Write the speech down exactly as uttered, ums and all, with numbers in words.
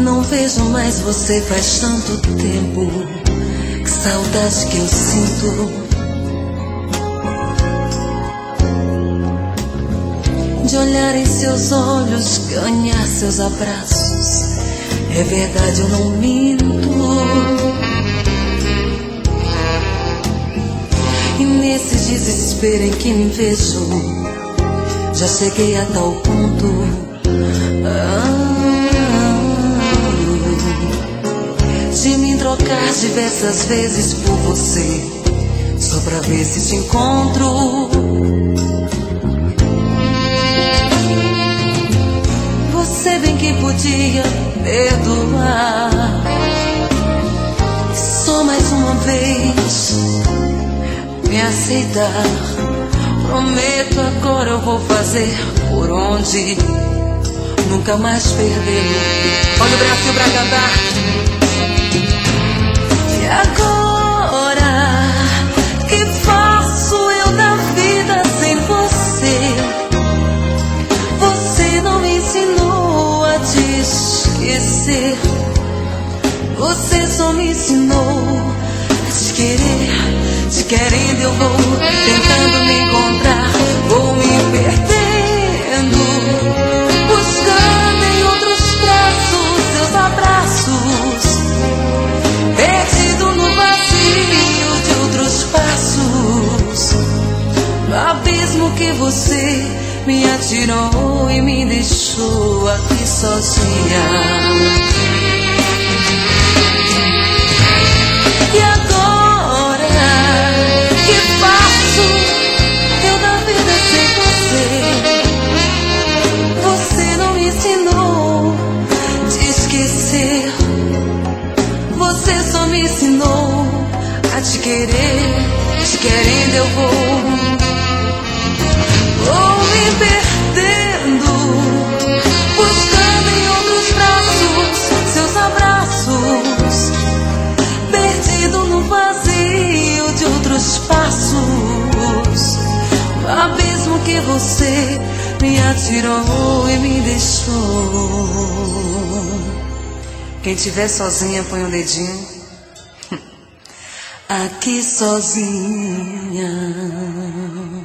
Não vejo mais você faz tanto tempo. Que saudade que eu sinto de olhar em seus olhos, ganhar seus abraços. É verdade, eu não minto. E nesse desespero em que me vejo, já cheguei a tal ponto ah, de me trocar diversas vezes por você, só pra ver se te encontro. Você bem que podia perdoar, só mais uma vez me aceitar. Prometo, agora eu vou fazer por onde nunca mais perder. Olha o Brasil pra cantar. E agora, que faço eu da vida sem você? Você não me ensinou a te esquecer. Você só me ensinou a te querer. Te querendo eu vou tentando me encontrar, vou me perdendo, buscando em outros braços seus abraços, perdido no vazio de outros passos, no abismo que você me atirou e me deixou aqui sozinha. E agora, que faço eu da vida sem você? Você não me ensinou a te esquecer. Você só me ensinou a te querer. Te querendo eu vou, vou me perdendo, buscando em outros braços seus abraços, perdido no vazio de outros passos, no abismo que você me atirou e me deixou. Quem tiver sozinha, põe o dedinho aqui sozinha.